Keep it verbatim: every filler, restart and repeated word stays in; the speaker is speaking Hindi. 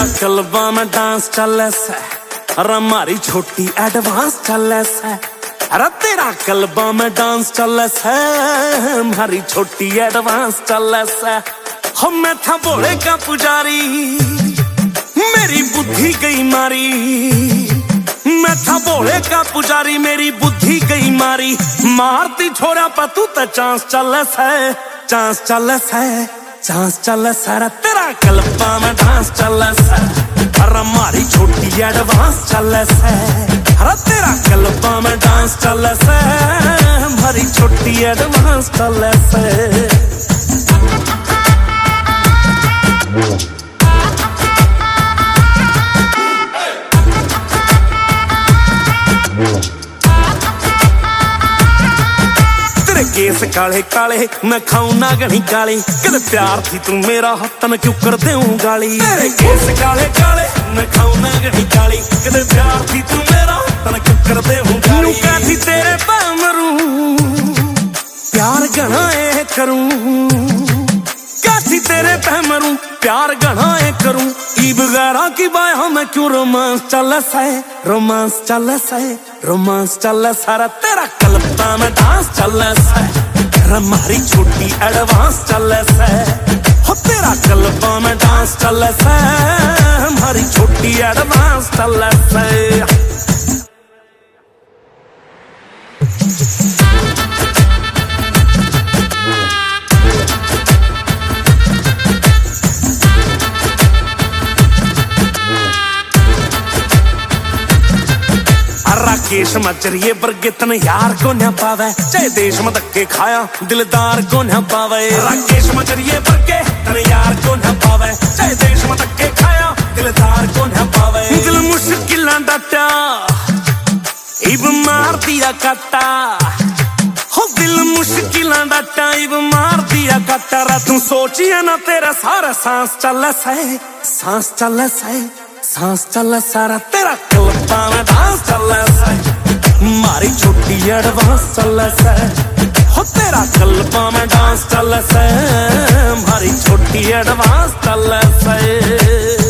तेरा कलबा में डांस चल सा, अरे हमारी छोटी एडवांस चल सा। अरे तेरा कलबा में डांस चल सा, हमारी छोटी एडवांस चल सा। हम मैं था भोले का पुजारी, मेरी बुद्धि गई मारी। मैं था भोले का पुजारी, मेरी बुद्धि गई मारी। मारती छोरा पर तू तो चांस चल सा, चांस चल सा, चांस चल सा। तेरा कलबा में डांस चल सा, अरे हमारी छोटी एडवांस चल सा। अरे तेरा कलबा में डांस चल सा, हमारी छोटी एडवांस चल सा। केस काले काले मैं खाऊं ना गणी काली, कद प्यार थी तू मेरा तन क्यों कर देऊं गाली। तेरे केस काले काले मैं खाऊं ना गणी काली, कद प्यार थी तू मेरा तन क्यों कर देऊं गाली। क्या थी तेरे पे मरूं, प्यार घना ए करूं। क्या थी तेरे पे मरूं, प्यार घना ए करूं। ई बगैरा की बाया मैं क्यों रोमांस चल सा, रोमांस चल सा, रोमांस चल सारा। तेरा कलबा में डांस चल सा, हमारी छोटी एडवांस चल सा। हो तेरा कलबा में डांस चल सा, हमारी छोटी एडवांस चल सा। राकेश मचरिए वर्गे तन यार को न पावे, चाहे देश में धक्के खाया दिलदार को न पावे। राकेश मचरिए वर्गे तन यार को न पावे, चाहे देश में धक्के खाया दिलदार को न पावे। दिल मुश्किल डटा इब मार दिया काटा, हो दिल मुश्किल डटा इब मार दिया काटा। तू सोचिए ना तेरा सारा सांस चल सा, सांस चल सा, सांस चल सारा। तेरा कलबा में डांस चल सा, हमारी छोटी एडवांस चल सा। हो तेरा कलबा में डांस चल सा, हमारी छोटी एडवांस चल सा।